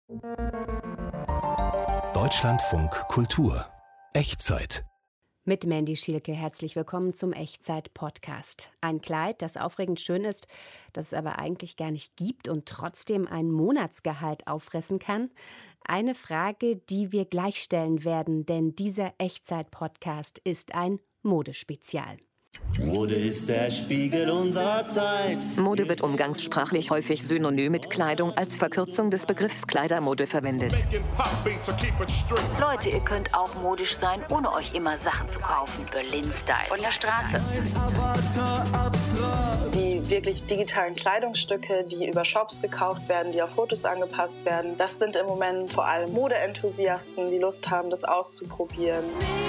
Deutschlandfunk Kultur. Echtzeit. Mit Mandy Schielke herzlich willkommen zum Echtzeit-Podcast. Ein Kleid, das aufregend schön ist, das es aber eigentlich gar nicht gibt und trotzdem ein Monatsgehalt auffressen kann? Eine Frage, die wir gleich stellen werden, denn dieser Echtzeit-Podcast ist ein Modespezial. Mode ist der Spiegel unserer Zeit. Mode wird umgangssprachlich häufig synonym mit Kleidung als Verkürzung des Begriffs Kleidermode verwendet. Leute, ihr könnt auch modisch sein, ohne euch immer Sachen zu kaufen. Berlin-Style von der Straße. Die wirklich digitalen Kleidungsstücke, die über Shops gekauft werden, die auf Fotos angepasst werden, das sind im Moment vor allem Modeenthusiasten, die Lust haben, das auszuprobieren.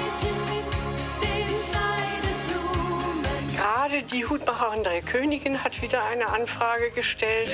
Gerade die Hutmacherin der Königin hat wieder eine Anfrage gestellt.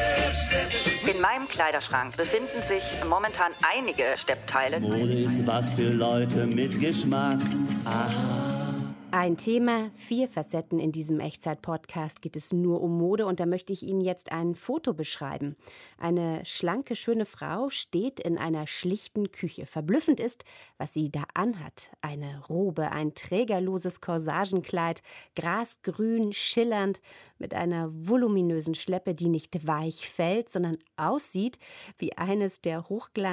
In meinem Kleiderschrank befinden sich momentan einige Steppteile. Mode ist was für Leute mit Geschmack. Aha. Ein Thema, 4 Facetten in diesem Echtzeit-Podcast geht es nur um Mode und da möchte ich Ihnen jetzt ein Foto beschreiben. Eine schlanke, schöne Frau steht in einer schlichten Küche. Verblüffend ist, was sie da anhat. Eine Robe, ein trägerloses Corsagenkleid, grasgrün, schillernd, mit einer voluminösen Schleppe, die nicht weich fällt, sondern aussieht wie eines der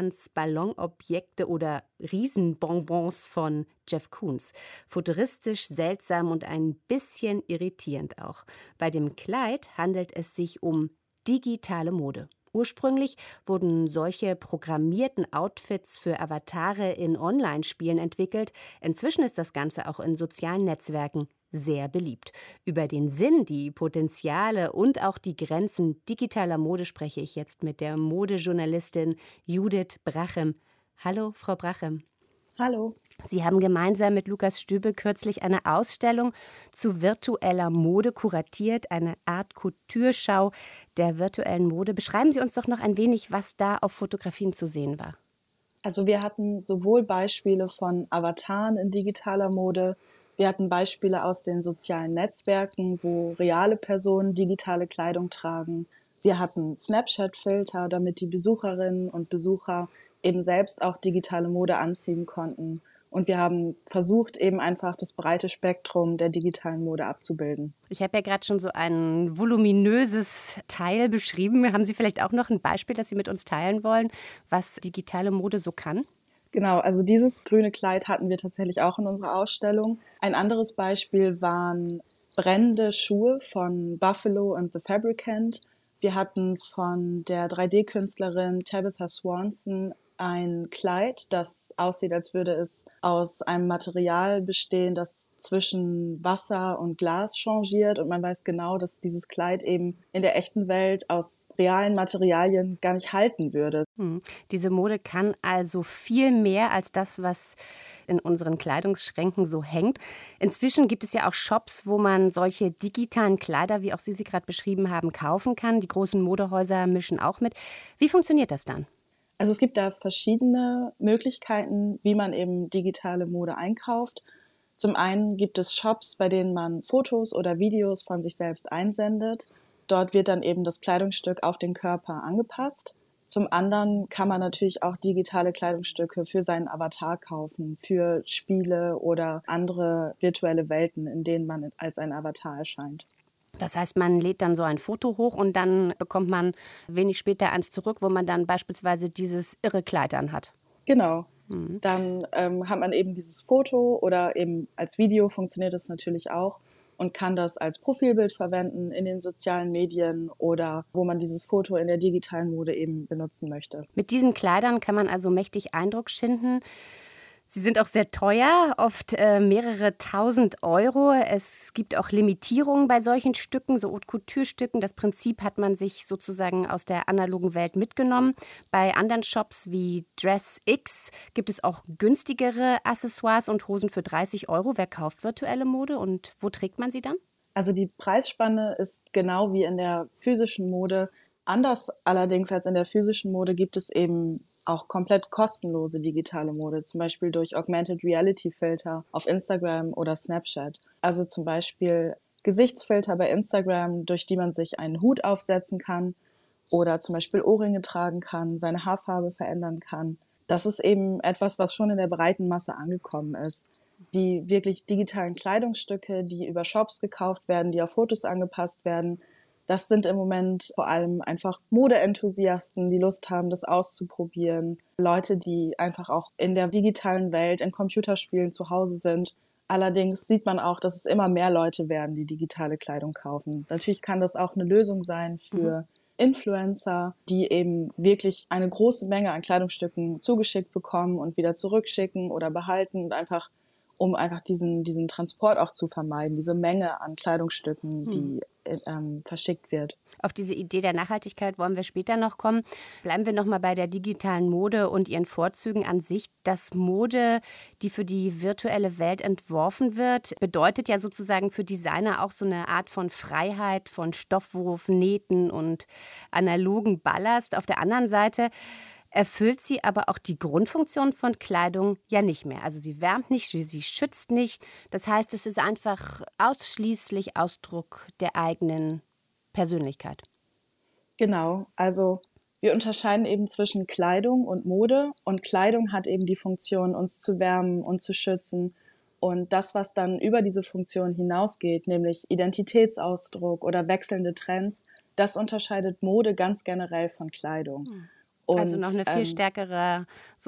Hochglanz-Ballonobjekte oder Riesenbonbons von Jeff Koons. Futuristisch, seltsam und ein bisschen irritierend auch. Bei dem Kleid handelt es sich um digitale Mode. Ursprünglich wurden solche programmierten Outfits für Avatare in Online-Spielen entwickelt. Inzwischen ist das Ganze auch in sozialen Netzwerken sehr beliebt. Über den Sinn, die Potenziale und auch die Grenzen digitaler Mode spreche ich jetzt mit der Modejournalistin Judith Brachem. Hallo, Frau Brachem. Hallo. Sie haben gemeinsam mit Lukas Stübe kürzlich eine Ausstellung zu virtueller Mode kuratiert, eine Art Couture-Schau der virtuellen Mode. Beschreiben Sie uns doch noch ein wenig, was da auf Fotografien zu sehen war. Also wir hatten sowohl Beispiele von Avataren in digitaler Mode, wir hatten Beispiele aus den sozialen Netzwerken, wo reale Personen digitale Kleidung tragen. Wir hatten Snapchat-Filter, damit die Besucherinnen und Besucher eben selbst auch digitale Mode anziehen konnten. Und wir haben versucht, eben einfach das breite Spektrum der digitalen Mode abzubilden. Ich habe ja gerade schon so ein voluminöses Teil beschrieben. Haben Sie vielleicht auch noch ein Beispiel, das Sie mit uns teilen wollen, was digitale Mode so kann? Genau, also dieses grüne Kleid hatten wir tatsächlich auch in unserer Ausstellung. Ein anderes Beispiel waren brennende Schuhe von Buffalo and the Fabricant. Wir hatten von der 3D-Künstlerin Tabitha Swanson ein Kleid, das aussieht, als würde es aus einem Material bestehen, das zwischen Wasser und Glas changiert. Und man weiß genau, dass dieses Kleid eben in der echten Welt aus realen Materialien gar nicht halten würde. Diese Mode kann also viel mehr als das, was in unseren Kleidungsschränken so hängt. Inzwischen gibt es ja auch Shops, wo man solche digitalen Kleider, wie auch Sie gerade beschrieben haben, kaufen kann. Die großen Modehäuser mischen auch mit. Wie funktioniert das dann? Also es gibt da verschiedene Möglichkeiten, wie man eben digitale Mode einkauft. Zum einen gibt es Shops, bei denen man Fotos oder Videos von sich selbst einsendet. Dort wird dann eben das Kleidungsstück auf den Körper angepasst. Zum anderen kann man natürlich auch digitale Kleidungsstücke für seinen Avatar kaufen, für Spiele oder andere virtuelle Welten, in denen man als ein Avatar erscheint. Das heißt, man lädt dann so ein Foto hoch und dann bekommt man wenig später eins zurück, wo man dann beispielsweise dieses irre Kleid anhat. Genau. Dann hat man eben dieses Foto oder eben als Video funktioniert das natürlich auch und kann das als Profilbild verwenden in den sozialen Medien oder wo man dieses Foto in der digitalen Mode eben benutzen möchte. Mit diesen Kleidern kann man also mächtig Eindruck schinden. Sie sind auch sehr teuer, oft mehrere tausend Euro. Es gibt auch Limitierungen bei solchen Stücken, so Haute-Couture-Stücken. Das Prinzip hat man sich sozusagen aus der analogen Welt mitgenommen. Bei anderen Shops wie Dress X gibt es auch günstigere Accessoires und Hosen für 30 Euro. Wer kauft virtuelle Mode und wo trägt man sie dann? Also die Preisspanne ist genau wie in der physischen Mode. Anders allerdings als in der physischen Mode gibt es eben auch komplett kostenlose digitale Mode, zum Beispiel durch Augmented Reality Filter auf Instagram oder Snapchat. Also zum Beispiel Gesichtsfilter bei Instagram, durch die man sich einen Hut aufsetzen kann oder zum Beispiel Ohrringe tragen kann, seine Haarfarbe verändern kann. Das ist eben etwas, was schon in der breiten Masse angekommen ist. Die wirklich digitalen Kleidungsstücke, die über Shops gekauft werden, die auf Fotos angepasst werden, das sind im Moment vor allem einfach Modeenthusiasten, die Lust haben, das auszuprobieren. Leute, die einfach auch in der digitalen Welt, in Computerspielen zu Hause sind. Allerdings sieht man auch, dass es immer mehr Leute werden, die digitale Kleidung kaufen. Natürlich kann das auch eine Lösung sein für Influencer, die eben wirklich eine große Menge an Kleidungsstücken zugeschickt bekommen und wieder zurückschicken oder behalten und einfach, um einfach diesen Transport auch zu vermeiden, diese Menge an Kleidungsstücken, die verschickt wird. Auf diese Idee der Nachhaltigkeit wollen wir später noch kommen. Bleiben wir noch mal bei der digitalen Mode und ihren Vorzügen an sich. Das Mode, die für die virtuelle Welt entworfen wird, bedeutet ja sozusagen für Designer auch so eine Art von Freiheit, von Stoffwurf, Nähten und analogen Ballast. Auf der anderen Seite erfüllt sie aber auch die Grundfunktion von Kleidung ja nicht mehr. Also sie wärmt nicht, sie schützt nicht. Das heißt, es ist einfach ausschließlich Ausdruck der eigenen Persönlichkeit. Genau, also wir unterscheiden eben zwischen Kleidung und Mode. Und Kleidung hat eben die Funktion, uns zu wärmen und zu schützen. Und das, was dann über diese Funktion hinausgeht, nämlich Identitätsausdruck oder wechselnde Trends, das unterscheidet Mode ganz generell von Kleidung. Und, also noch eine viel stärkere,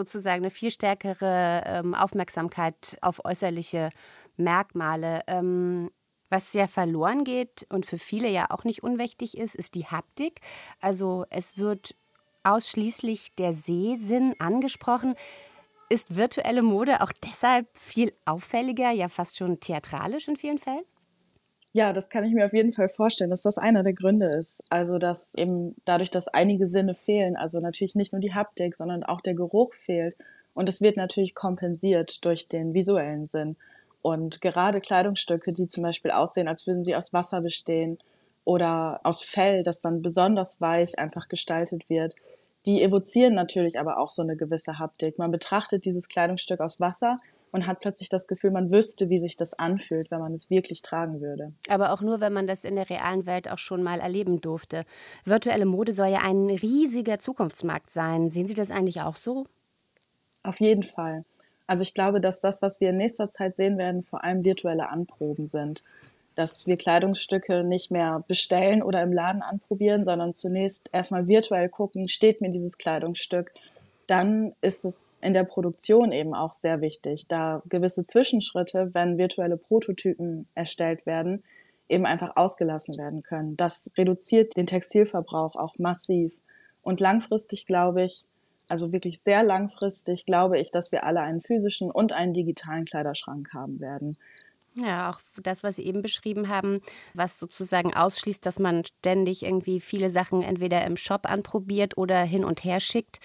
Aufmerksamkeit auf äußerliche Merkmale. Was ja verloren geht und für viele ja auch nicht unwichtig ist, ist die Haptik. Also es wird ausschließlich der Sehsinn angesprochen. Ist virtuelle Mode auch deshalb viel auffälliger, ja fast schon theatralisch in vielen Fällen? Ja, das kann ich mir auf jeden Fall vorstellen, dass das einer der Gründe ist. Also dass eben dadurch, dass einige Sinne fehlen, also natürlich nicht nur die Haptik, sondern auch der Geruch fehlt. Und es wird natürlich kompensiert durch den visuellen Sinn. Und gerade Kleidungsstücke, die zum Beispiel aussehen, als würden sie aus Wasser bestehen oder aus Fell, das dann besonders weich einfach gestaltet wird, die evozieren natürlich aber auch so eine gewisse Haptik. Man betrachtet dieses Kleidungsstück aus Wasser und hat plötzlich das Gefühl, man wüsste, wie sich das anfühlt, wenn man es wirklich tragen würde. Aber auch nur, wenn man das in der realen Welt auch schon mal erleben durfte. Virtuelle Mode soll ja ein riesiger Zukunftsmarkt sein. Sehen Sie das eigentlich auch so? Auf jeden Fall. Also ich glaube, dass das, was wir in nächster Zeit sehen werden, vor allem virtuelle Anproben sind. Dass wir Kleidungsstücke nicht mehr bestellen oder im Laden anprobieren, sondern zunächst erstmal virtuell gucken, steht mir dieses Kleidungsstück. Dann ist es in der Produktion eben auch sehr wichtig, da gewisse Zwischenschritte, wenn virtuelle Prototypen erstellt werden, eben einfach ausgelassen werden können. Das reduziert den Textilverbrauch auch massiv. Und langfristig glaube ich, also wirklich sehr langfristig, glaube ich, dass wir alle einen physischen und einen digitalen Kleiderschrank haben werden. Ja, auch das, was Sie eben beschrieben haben, was sozusagen ausschließt, dass man ständig irgendwie viele Sachen entweder im Shop anprobiert oder hin und her schickt.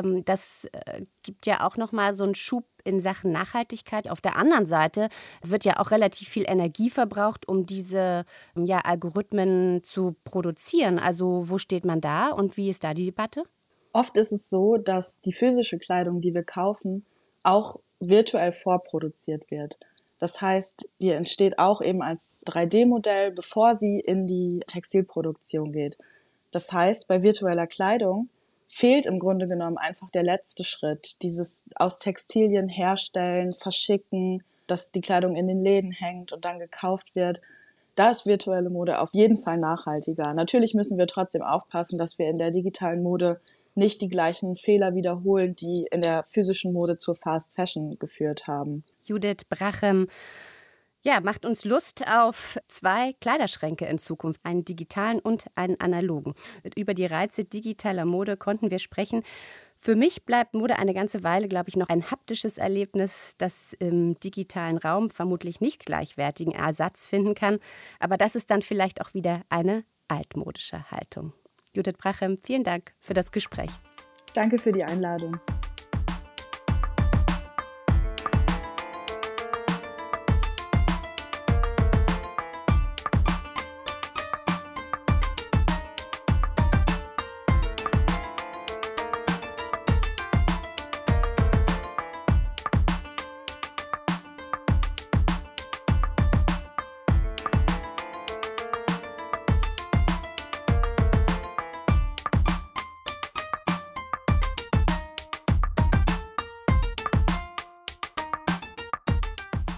Das gibt ja auch nochmal so einen Schub in Sachen Nachhaltigkeit. Auf der anderen Seite wird ja auch relativ viel Energie verbraucht, um diese Algorithmen zu produzieren. Also wo steht man da und wie ist da die Debatte? Oft ist es so, dass die physische Kleidung, die wir kaufen, auch virtuell vorproduziert wird. Das heißt, die entsteht auch eben als 3D-Modell, bevor sie in die Textilproduktion geht. Das heißt, bei virtueller Kleidung fehlt im Grunde genommen einfach der letzte Schritt. Dieses aus Textilien herstellen, verschicken, dass die Kleidung in den Läden hängt und dann gekauft wird. Da ist virtuelle Mode auf jeden Fall nachhaltiger. Natürlich müssen wir trotzdem aufpassen, dass wir in der digitalen Mode nicht die gleichen Fehler wiederholen, die in der physischen Mode zur Fast Fashion geführt haben. Judith Brachem, macht uns Lust auf 2 Kleiderschränke in Zukunft, einen digitalen und einen analogen. Über die Reize digitaler Mode konnten wir sprechen. Für mich bleibt Mode eine ganze Weile, glaube ich, noch ein haptisches Erlebnis, das im digitalen Raum vermutlich nicht gleichwertigen Ersatz finden kann. Aber das ist dann vielleicht auch wieder eine altmodische Haltung. Judith Brachem, vielen Dank für das Gespräch. Danke für die Einladung.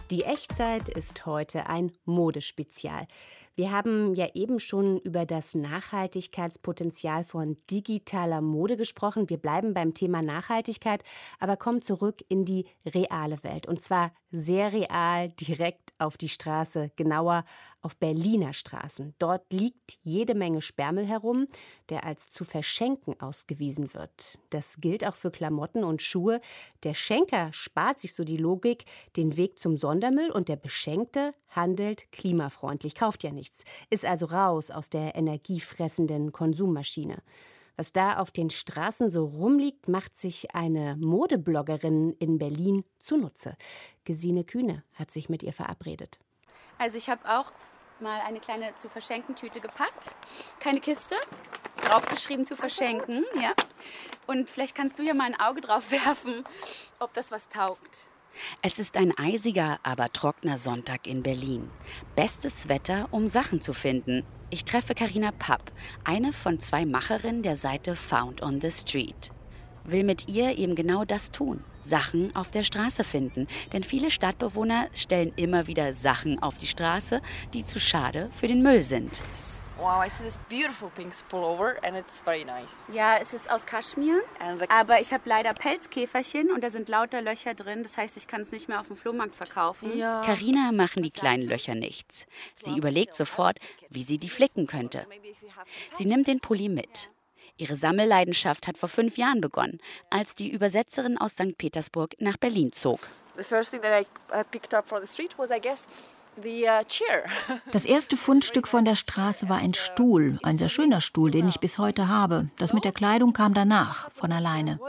Die Echtzeit ist heute ein Modespezial. Wir haben ja eben schon über das Nachhaltigkeitspotenzial von digitaler Mode gesprochen. Wir bleiben beim Thema Nachhaltigkeit, aber kommen zurück in die reale Welt. Und zwar sehr real, direkt auf die Straße, genauer auf Berliner Straßen. Dort liegt jede Menge Sperrmüll herum, der als zu verschenken ausgewiesen wird. Das gilt auch für Klamotten und Schuhe. Der Schenker spart sich so die Logik, den Weg zum Sondermüll, und der Beschenkte handelt klimafreundlich, kauft ja nichts, ist also raus aus der energiefressenden Konsummaschine. Was da auf den Straßen so rumliegt, macht sich eine Modebloggerin in Berlin zunutze. Gesine Kühne hat sich mit ihr verabredet. Also ich habe auch mal eine kleine zu verschenken Tüte gepackt. Keine Kiste, draufgeschrieben zu verschenken. Ja. Und vielleicht kannst du ja mal ein Auge drauf werfen, ob das was taugt. Es ist ein eisiger, aber trockener Sonntag in Berlin. Bestes Wetter, um Sachen zu finden. Ich treffe Carina Papp, eine von 2 Macherinnen der Seite Found on the Street. Will mit ihr eben genau das tun, Sachen auf der Straße finden. Denn viele Stadtbewohner stellen immer wieder Sachen auf die Straße, die zu schade für den Müll sind. Wow, I see this beautiful pink pullover and it's very nice. Ja, es ist aus Kaschmir, aber ich habe leider Pelzkäferchen und da sind lauter Löcher drin. Das heißt, ich kann es nicht mehr auf dem Flohmarkt verkaufen. Ja. Carina machen die kleinen Löcher nichts. Sie überlegt sofort, wie sie die flicken könnte. Sie nimmt den Pulli mit. Ihre Sammelleidenschaft hat vor 5 Jahren begonnen, als die Übersetzerin aus St. Petersburg nach Berlin zog. The first thing that I picked up from the street was, I guess, the chair. Das erste Fundstück von der Straße war ein Stuhl, ein sehr schöner Stuhl, den ich bis heute habe. Das mit der Kleidung kam danach, von alleine.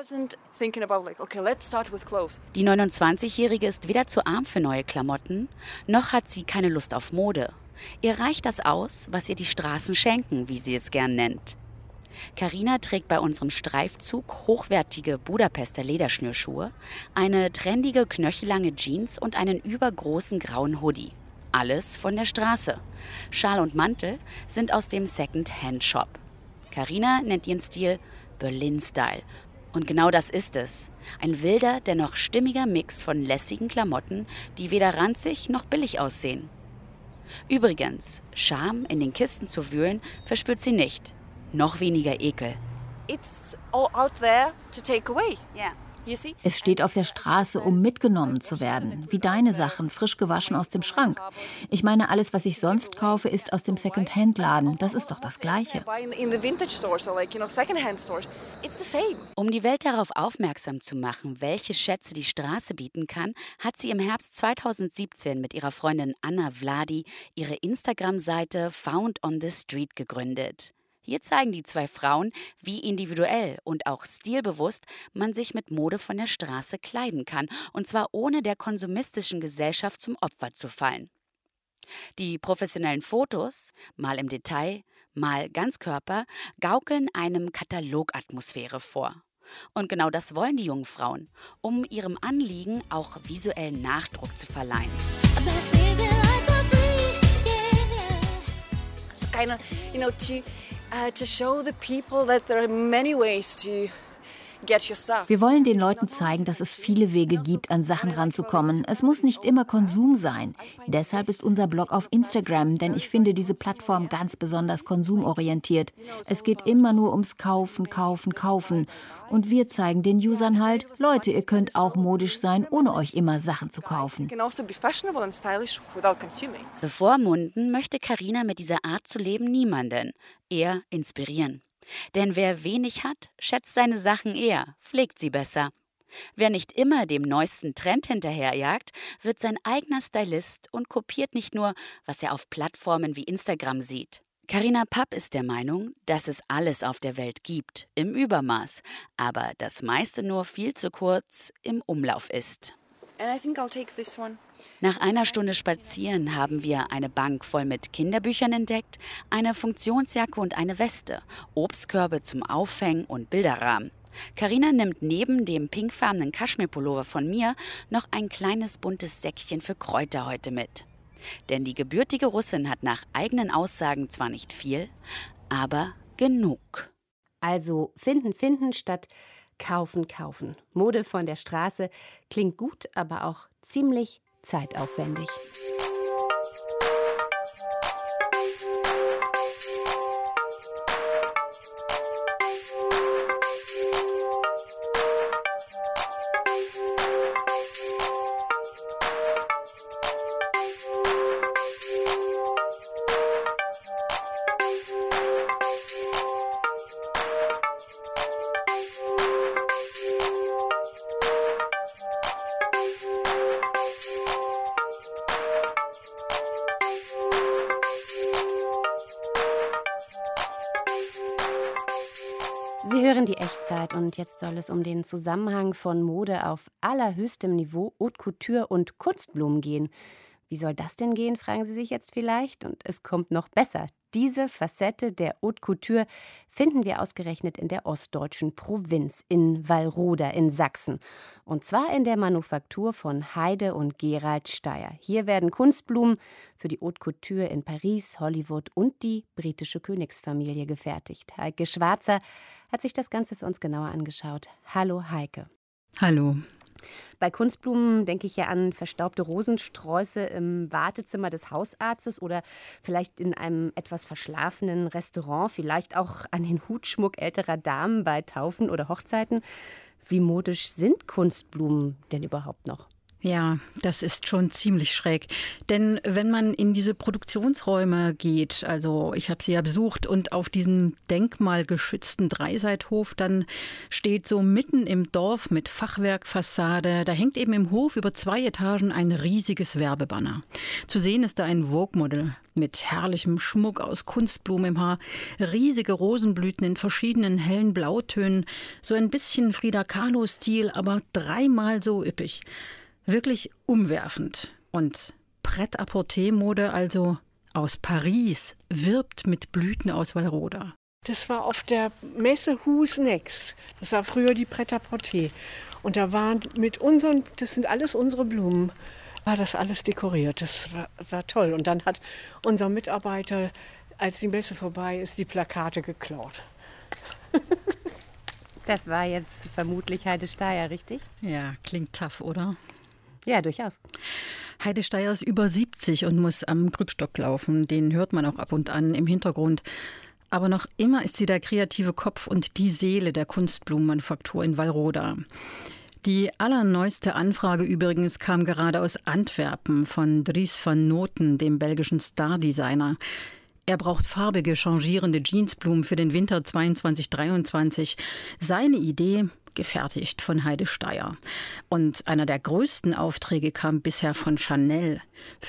Die 29-Jährige ist weder zu arm für neue Klamotten, noch hat sie keine Lust auf Mode. Ihr reicht das aus, was ihr die Straßen schenken, wie sie es gern nennt. Carina trägt bei unserem Streifzug hochwertige Budapester Lederschnürschuhe, eine trendige knöchellange Jeans und einen übergroßen grauen Hoodie. Alles von der Straße. Schal und Mantel sind aus dem Second-Hand-Shop. Carina nennt ihren Stil Berlin-Style. Und genau das ist es. Ein wilder, dennoch stimmiger Mix von lässigen Klamotten, die weder ranzig noch billig aussehen. Übrigens, Scham in den Kisten zu wühlen, verspürt sie nicht. Noch weniger Ekel. It's all out there to take away. Ja. Es steht auf der Straße, um mitgenommen zu werden. Wie deine Sachen, frisch gewaschen aus dem Schrank. Ich meine, alles, was ich sonst kaufe, ist aus dem Second-Hand-Laden. Das ist doch das Gleiche. Um die Welt darauf aufmerksam zu machen, welche Schätze die Straße bieten kann, hat sie im Herbst 2017 mit ihrer Freundin Anna Vladi ihre Instagram-Seite Found on the Street gegründet. Hier zeigen die 2 Frauen, wie individuell und auch stilbewusst man sich mit Mode von der Straße kleiden kann, und zwar ohne der konsumistischen Gesellschaft zum Opfer zu fallen. Die professionellen Fotos, mal im Detail, mal Ganzkörper, gaukeln einem Katalogatmosphäre vor. Und genau das wollen die jungen Frauen, um ihrem Anliegen auch visuellen Nachdruck zu verleihen. So kind of, to show the people that there are many ways to get your stuff. Wir wollen den Leuten zeigen, dass es viele Wege gibt, an Sachen ranzukommen. Es muss nicht immer Konsum sein. Deshalb ist unser Blog auf Instagram, denn ich finde diese Plattform ganz besonders konsumorientiert. Es geht immer nur ums Kaufen, Kaufen, Kaufen. Und wir zeigen den Usern halt, Leute, ihr könnt auch modisch sein, ohne euch immer Sachen zu kaufen. Bevormunden möchte Carina mit dieser Art zu leben niemanden, eher inspirieren. Denn wer wenig hat, schätzt seine Sachen eher, pflegt sie besser. Wer nicht immer dem neuesten Trend hinterherjagt, wird sein eigener Stylist und kopiert nicht nur, was er auf Plattformen wie Instagram sieht. Carina Papp ist der Meinung, dass es alles auf der Welt gibt, im Übermaß, aber das meiste nur viel zu kurz im Umlauf ist. Nach einer Stunde Spazieren haben wir eine Bank voll mit Kinderbüchern entdeckt, eine Funktionsjacke und eine Weste, Obstkörbe zum Aufhängen und Bilderrahmen. Carina nimmt neben dem pinkfarbenen Kaschmirpullover von mir noch ein kleines buntes Säckchen für Kräuter heute mit. Denn die gebürtige Russin hat nach eigenen Aussagen zwar nicht viel, aber genug. Also finden statt kaufen. Mode von der Straße klingt gut, aber auch ziemlich zeitaufwendig. Sie hören die Echtzeit und jetzt soll es um den Zusammenhang von Mode auf allerhöchstem Niveau, Haute Couture und Kunstblumen gehen. Wie soll das denn gehen, fragen Sie sich jetzt vielleicht. Und es kommt noch besser. Diese Facette der Haute Couture finden wir ausgerechnet in der ostdeutschen Provinz, in Wallroda in Sachsen. Und zwar in der Manufaktur von Heide und Gerald Steyer. Hier werden Kunstblumen für die Haute Couture in Paris, Hollywood und die britische Königsfamilie gefertigt. Heike Schwarzer hat sich das Ganze für uns genauer angeschaut. Hallo Heike. Hallo. Bei Kunstblumen denke ich ja an verstaubte Rosensträuße im Wartezimmer des Hausarztes oder vielleicht in einem etwas verschlafenen Restaurant, vielleicht auch an den Hutschmuck älterer Damen bei Taufen oder Hochzeiten. Wie modisch sind Kunstblumen denn überhaupt noch? Ja, das ist schon ziemlich schräg. Denn wenn man in diese Produktionsräume geht, also ich habe sie ja besucht, und auf diesem denkmalgeschützten Dreiseithof, dann steht so mitten im Dorf mit Fachwerkfassade, da hängt eben im Hof über 2 Etagen ein riesiges Werbebanner. Zu sehen ist da ein Vogue-Model mit herrlichem Schmuck aus Kunstblumen im Haar, riesige Rosenblüten in verschiedenen hellen Blautönen, so ein bisschen Frida Kahlo-Stil, aber 3-mal so üppig. Wirklich umwerfend. Und Pret-à-Porter-Mode, also aus Paris, wirbt mit Blüten aus Wallroda. Das war auf der Messe Who's Next. Das war früher die Pret-à-Porter. Und da waren das sind alles unsere Blumen, war das alles dekoriert. Das war toll. Und dann hat unser Mitarbeiter, als die Messe vorbei ist, die Plakate geklaut. Das war jetzt vermutlich Heide Steyer, richtig? Ja, klingt tough, oder? Ja, durchaus. Heide Steyer ist über 70 und muss am Krückstock laufen. Den hört man auch ab und an im Hintergrund. Aber noch immer ist sie der kreative Kopf und die Seele der Kunstblumenmanufaktur in Wallroda. Die allerneueste Anfrage übrigens kam gerade aus Antwerpen von Dries van Noten, dem belgischen Stardesigner. Er braucht farbige, changierende Jeansblumen für den Winter 22/23. Seine Idee, gefertigt von Heide Steyer. Und einer der größten Aufträge kam bisher von Chanel.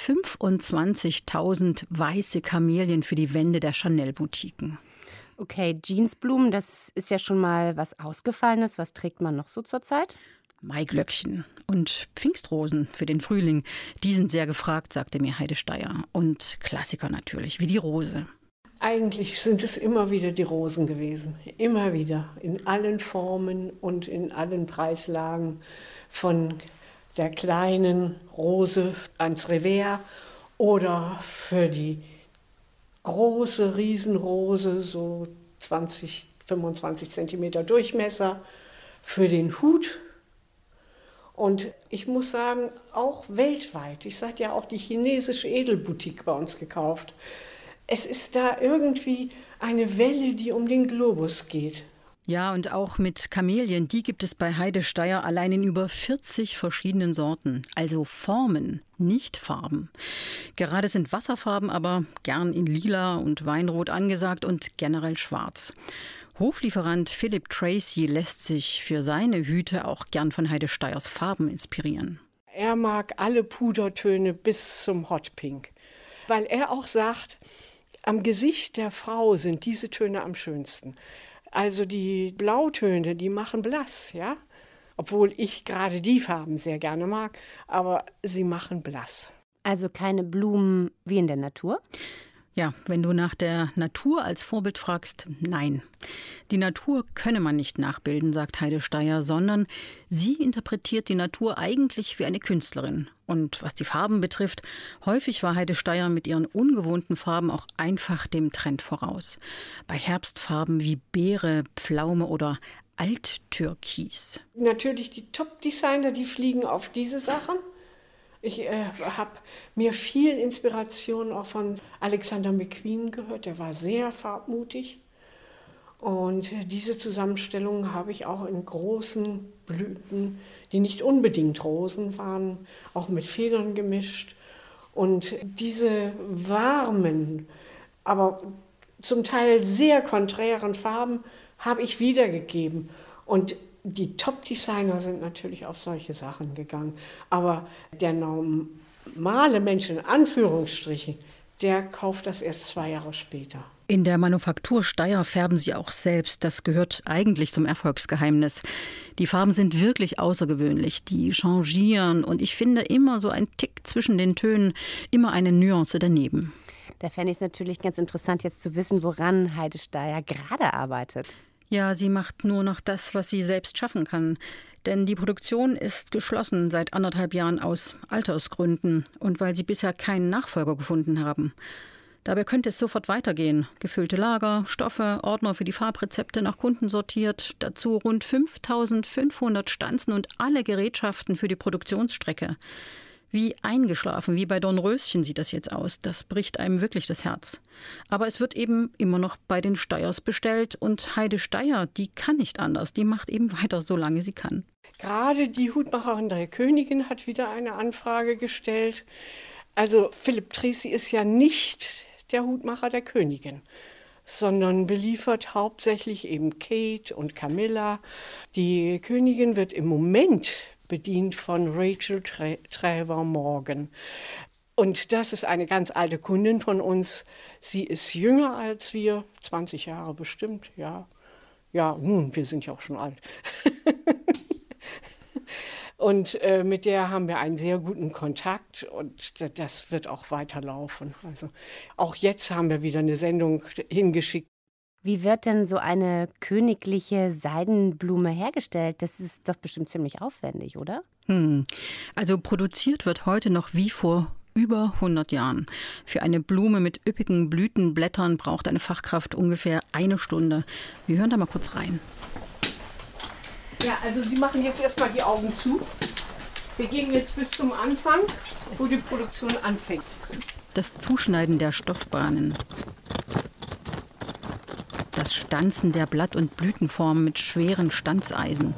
25.000 weiße Kamelien für die Wände der Chanel-Boutiquen. Okay, Jeansblumen, das ist ja schon mal was Ausgefallenes. Was trägt man noch so zur Zeit? Maiglöckchen und Pfingstrosen für den Frühling. Die sind sehr gefragt, sagte mir Heide Steyer. Und Klassiker natürlich, wie die Rose. Eigentlich sind es immer wieder die Rosen gewesen. Immer wieder. In allen Formen und in allen Preislagen. Von der kleinen Rose ans Revers oder für die große Riesenrose, so 20, 25 Zentimeter Durchmesser, für den Hut. Und ich muss sagen, auch weltweit. Ich sage ja auch die chinesische Edelboutique bei uns gekauft. Es ist da irgendwie eine Welle, die um den Globus geht. Ja, und auch mit Kamelien, die gibt es bei Heide Steyer allein in über 40 verschiedenen Sorten. Also Formen, nicht Farben. Gerade sind Wasserfarben aber gern in Lila und Weinrot angesagt und generell schwarz. Hoflieferant Philip Tracy lässt sich für seine Hüte auch gern von Heide Steyers Farben inspirieren. Er mag alle Pudertöne bis zum Hot Pink, weil er auch sagt, am Gesicht der Frau sind diese Töne am schönsten. Also die Blautöne, die machen blass, ja? Obwohl ich gerade die Farben sehr gerne mag, aber sie machen blass. Also keine Blumen wie in der Natur? Ja, wenn du nach der Natur als Vorbild fragst, nein. Die Natur könne man nicht nachbilden, sagt Heide Steyer, sondern sie interpretiert die Natur eigentlich wie eine Künstlerin. Und was die Farben betrifft, häufig war Heide Steyer mit ihren ungewohnten Farben auch einfach dem Trend voraus. Bei Herbstfarben wie Beere, Pflaume oder Alttürkis. Natürlich die Top-Designer, die fliegen auf diese Sachen. Ich habe mir viel Inspiration auch von Alexander McQueen gehört, der war sehr farbmutig. Und diese Zusammenstellung habe ich auch in großen Blüten, die nicht unbedingt Rosen waren, auch mit Federn gemischt. Und diese warmen, aber zum Teil sehr konträren Farben habe ich wiedergegeben. Und die Top-Designer sind natürlich auf solche Sachen gegangen. Aber der normale Mensch, in Anführungsstrichen, der kauft das erst 2 Jahre später. In der Manufaktur Steyr färben sie auch selbst. Das gehört eigentlich zum Erfolgsgeheimnis. Die Farben sind wirklich außergewöhnlich. Die changieren und ich finde immer so ein Tick zwischen den Tönen, immer eine Nuance daneben. Da fände ich es natürlich ganz interessant, jetzt zu wissen, woran Heide Steyr gerade arbeitet. Ja, sie macht nur noch das, was sie selbst schaffen kann. Denn die Produktion ist geschlossen seit 1,5 Jahren aus Altersgründen und weil sie bisher keinen Nachfolger gefunden haben. Dabei könnte es sofort weitergehen. Gefüllte Lager, Stoffe, Ordner für die Farbrezepte nach Kunden sortiert, dazu rund 5.500 Stanzen und alle Gerätschaften für die Produktionsstrecke. Wie eingeschlafen, wie bei Dornröschen sieht das jetzt aus. Das bricht einem wirklich das Herz. Aber es wird eben immer noch bei den Steyrs bestellt und Heide Steyr, die kann nicht anders. Die macht eben weiter, solange sie kann. Gerade die Hutmacherin der Königin hat wieder eine Anfrage gestellt. Also Philipp Trecy ist ja nicht der Hutmacher der Königin, sondern beliefert hauptsächlich eben Kate und Camilla. Die Königin wird im Moment bedient von Rachel Trevor Morgan. Und das ist eine ganz alte Kundin von uns. Sie ist jünger als wir, 20 Jahre bestimmt, ja. Ja, nun, wir sind ja auch schon alt. Und mit der haben wir einen sehr guten Kontakt und das wird auch weiterlaufen. Also auch jetzt haben wir wieder eine Sendung hingeschickt. Wie wird denn so eine königliche Seidenblume hergestellt? Das ist doch bestimmt ziemlich aufwendig, oder? Also produziert wird heute noch wie vor über 100 Jahren. Für eine Blume mit üppigen Blütenblättern braucht eine Fachkraft ungefähr 1 Stunde. Wir hören da mal kurz rein. Ja, also Sie machen jetzt erstmal die Augen zu. Wir gehen jetzt bis zum Anfang, wo die Produktion anfängt. Das Zuschneiden der Stoffbahnen. Das Stanzen der Blatt- und Blütenformen mit schweren Stanzeisen.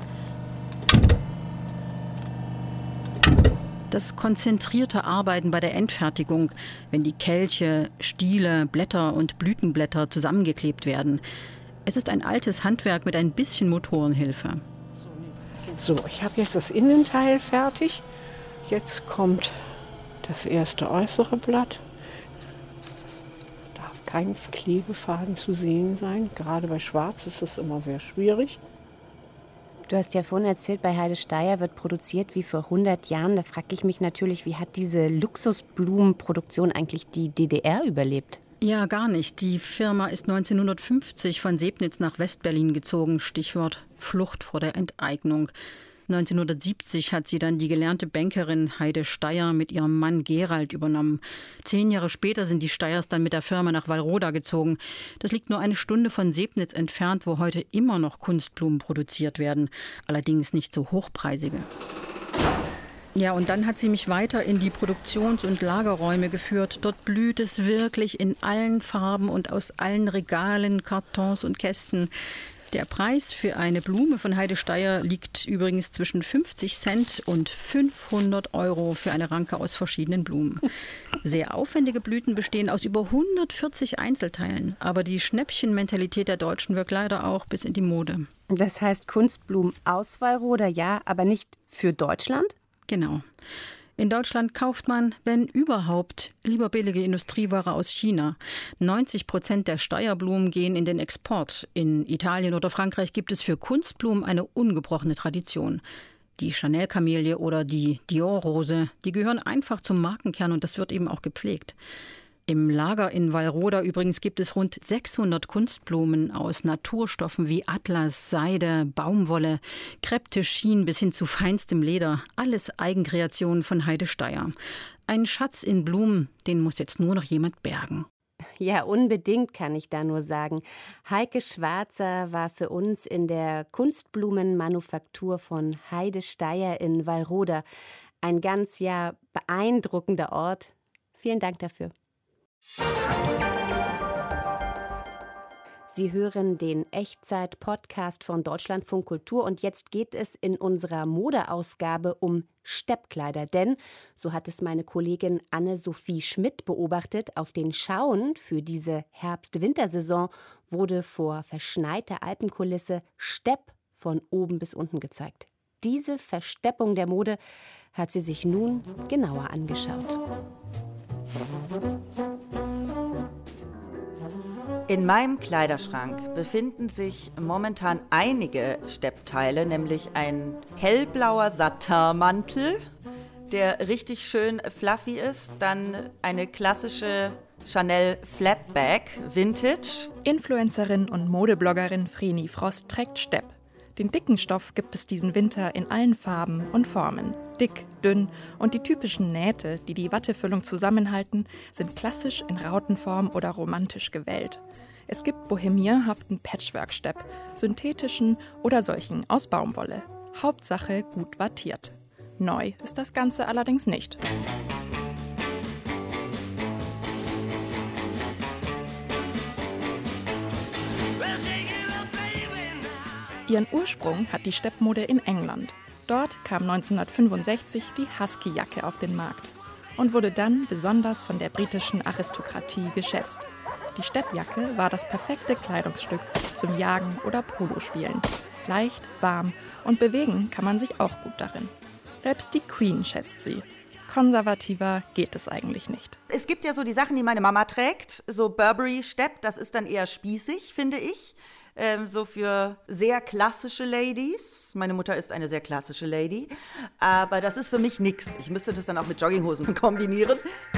Das konzentrierte Arbeiten bei der Endfertigung, wenn die Kelche, Stiele, Blätter und Blütenblätter zusammengeklebt werden. Es ist ein altes Handwerk mit ein bisschen Motorenhilfe. So, ich habe jetzt das Innenteil fertig. Jetzt kommt das erste äußere Blatt. Darf kein Klebefaden zu sehen sein. Gerade bei Schwarz ist das immer sehr schwierig. Du hast ja vorhin erzählt, bei Heide Steyr wird produziert wie vor 100 Jahren. Da frage ich mich natürlich, wie hat diese Luxusblumenproduktion eigentlich die DDR überlebt? Ja, gar nicht. Die Firma ist 1950 von Sebnitz nach Westberlin gezogen. Stichwort Flucht vor der Enteignung. 1970 hat sie dann die gelernte Bankerin Heide Steyr mit ihrem Mann Gerald übernommen. 10 Jahre später sind die Steyrs dann mit der Firma nach Wallroda gezogen. Das liegt nur 1 Stunde von Sebnitz entfernt, wo heute immer noch Kunstblumen produziert werden. Allerdings nicht so hochpreisige. Ja, und dann hat sie mich weiter in die Produktions- und Lagerräume geführt. Dort blüht es wirklich in allen Farben und aus allen Regalen, Kartons und Kästen. Der Preis für eine Blume von Heide Steyr liegt übrigens zwischen 50 Cent und 500 Euro für eine Ranke aus verschiedenen Blumen. Sehr aufwendige Blüten bestehen aus über 140 Einzelteilen. Aber die Schnäppchenmentalität der Deutschen wirkt leider auch bis in die Mode. Das heißt Kunstblumen aus Wallroda, ja, aber nicht für Deutschland? Genau. In Deutschland kauft man, wenn überhaupt, lieber billige Industrieware aus China. 90% der Steyr-Blumen gehen in den Export. In Italien oder Frankreich gibt es für Kunstblumen eine ungebrochene Tradition. Die Chanel-Kamelie oder die Dior-Rose, die gehören einfach zum Markenkern und das wird eben auch gepflegt. Im Lager in Wallroda übrigens gibt es rund 600 Kunstblumen aus Naturstoffen wie Atlas, Seide, Baumwolle, Crêpe de Chine bis hin zu feinstem Leder. Alles Eigenkreationen von Heide Steyr. Ein Schatz in Blumen, den muss jetzt nur noch jemand bergen. Ja, unbedingt kann ich da nur sagen. Heike Schwarzer war für uns in der Kunstblumenmanufaktur von Heide Steyr in Wallroda. Ein ganz beeindruckender Ort. Vielen Dank dafür. Sie hören den Echtzeit-Podcast von Deutschlandfunk Kultur und jetzt geht es in unserer Modeausgabe um Steppkleider. Denn, so hat es meine Kollegin Anne-Sophie Schmidt beobachtet, auf den Schauen für diese Herbst-Wintersaison wurde vor verschneiter Alpenkulisse Stepp von oben bis unten gezeigt. Diese Versteppung der Mode hat sie sich nun genauer angeschaut. In meinem Kleiderschrank befinden sich momentan einige Steppteile, nämlich ein hellblauer Satinmantel, der richtig schön fluffy ist, dann eine klassische Chanel Flapback Vintage. Influencerin und Modebloggerin Vreni Frost trägt Stepp. Den dicken Stoff gibt es diesen Winter in allen Farben und Formen. Dick, dünn und die typischen Nähte, die die Wattefüllung zusammenhalten, sind klassisch in Rautenform oder romantisch gewellt. Es gibt bohemierhaften Patchwork-Stepp, synthetischen oder solchen aus Baumwolle. Hauptsache gut wattiert. Neu ist das Ganze allerdings nicht. Ihren Ursprung hat die Steppmode in England. Dort kam 1965 die Husky-Jacke auf den Markt und wurde dann besonders von der britischen Aristokratie geschätzt. Die Steppjacke war das perfekte Kleidungsstück zum Jagen oder Polospielen. Leicht, warm und bewegen kann man sich auch gut darin. Selbst die Queen schätzt sie. Konservativer geht es eigentlich nicht. Es gibt ja so die Sachen, die meine Mama trägt, so Burberry-Stepp, das ist dann eher spießig, finde ich. So für sehr klassische Ladies. Meine Mutter ist eine sehr klassische Lady. Aber das ist für mich nix. Ich müsste das dann auch mit Jogginghosen kombinieren.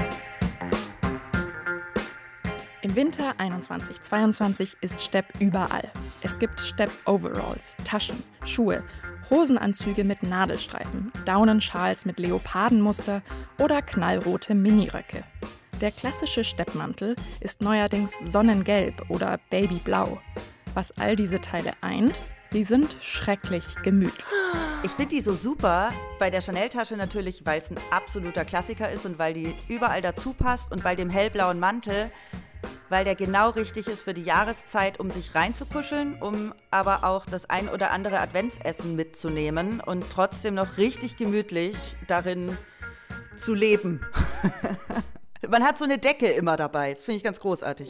Im Winter 21/22 ist Stepp überall. Es gibt Stepp-Overalls, Taschen, Schuhe, Hosenanzüge mit Nadelstreifen, Daunenschals mit Leopardenmuster oder knallrote Miniröcke. Der klassische Steppmantel ist neuerdings sonnengelb oder babyblau. Was all diese Teile eint, sie sind schrecklich gemütlich. Ich finde die so super, bei der Chanel-Tasche natürlich, weil es ein absoluter Klassiker ist und weil die überall dazu passt und bei dem hellblauen Mantel, weil der genau richtig ist für die Jahreszeit, um sich reinzukuscheln, um aber auch das ein oder andere Adventsessen mitzunehmen und trotzdem noch richtig gemütlich darin zu leben. Man hat so eine Decke immer dabei, das finde ich ganz großartig.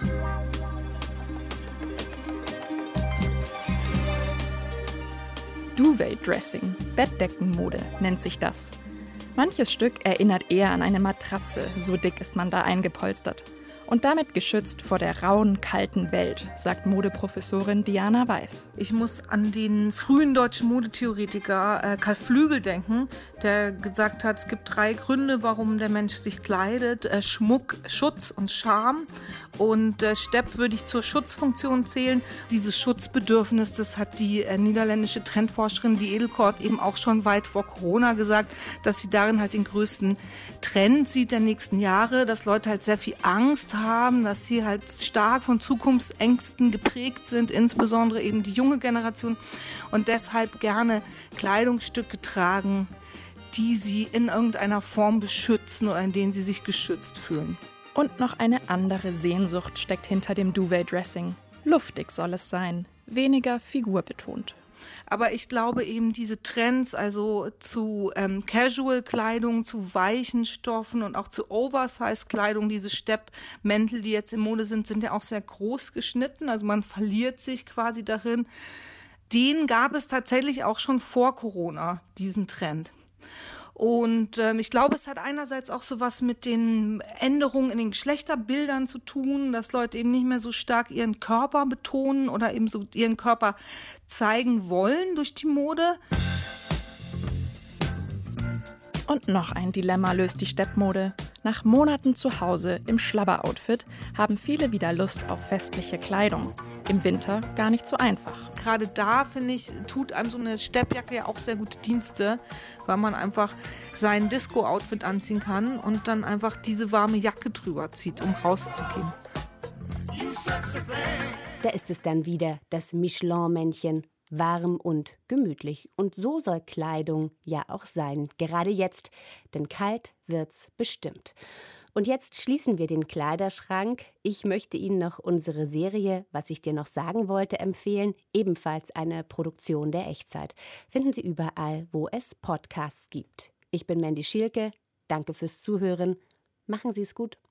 Duvet-Dressing, Bettdeckenmode nennt sich das. Manches Stück erinnert eher an eine Matratze, so dick ist man da eingepolstert. Und damit geschützt vor der rauen, kalten Welt, sagt Modeprofessorin Diana Weiß. Ich muss an den frühen deutschen Modetheoretiker Karl Flügel denken, der gesagt hat, es gibt 3 Gründe, warum der Mensch sich kleidet. Schmuck, Schutz und Scham. Und Stepp würde ich zur Schutzfunktion zählen. Dieses Schutzbedürfnis, das hat die niederländische Trendforscherin die Edelkort eben auch schon weit vor Corona gesagt, dass sie darin halt den größten Trend sieht der nächsten Jahre, dass Leute halt sehr viel Angst haben, dass sie halt stark von Zukunftsängsten geprägt sind, insbesondere eben die junge Generation und deshalb gerne Kleidungsstücke tragen, die sie in irgendeiner Form beschützen oder in denen sie sich geschützt fühlen. Und noch eine andere Sehnsucht steckt hinter dem Duvet-Dressing. Luftig soll es sein, weniger figurbetont. Aber ich glaube eben diese Trends, also zu Casual-Kleidung, zu weichen Stoffen und auch zu Oversize-Kleidung, diese Steppmäntel, die jetzt in Mode sind ja auch sehr groß geschnitten. Also man verliert sich quasi darin. Den gab es tatsächlich auch schon vor Corona, diesen Trend. Und ich glaube, es hat einerseits auch so was mit den Änderungen in den Geschlechterbildern zu tun, dass Leute eben nicht mehr so stark ihren Körper betonen oder eben so ihren Körper zeigen wollen durch die Mode. Und noch ein Dilemma löst die Steppmode. Nach Monaten zu Hause im Schlabber-Outfit haben viele wieder Lust auf festliche Kleidung. Im Winter gar nicht so einfach. Gerade da, finde ich, tut einem so eine Steppjacke ja auch sehr gute Dienste, weil man einfach sein Disco-Outfit anziehen kann und dann einfach diese warme Jacke drüber zieht, um rauszugehen. Da ist es dann wieder, das Michelin-Männchen. warm und gemütlich. Und so soll Kleidung ja auch sein, gerade jetzt, denn kalt wird's bestimmt. Und jetzt schließen wir den Kleiderschrank. Ich möchte Ihnen noch unsere Serie "Was ich dir noch sagen wollte" empfehlen, ebenfalls eine Produktion der Echtzeit. Finden Sie überall, wo es Podcasts gibt. Ich bin Mandy Schielke, danke fürs Zuhören, machen Sie es gut.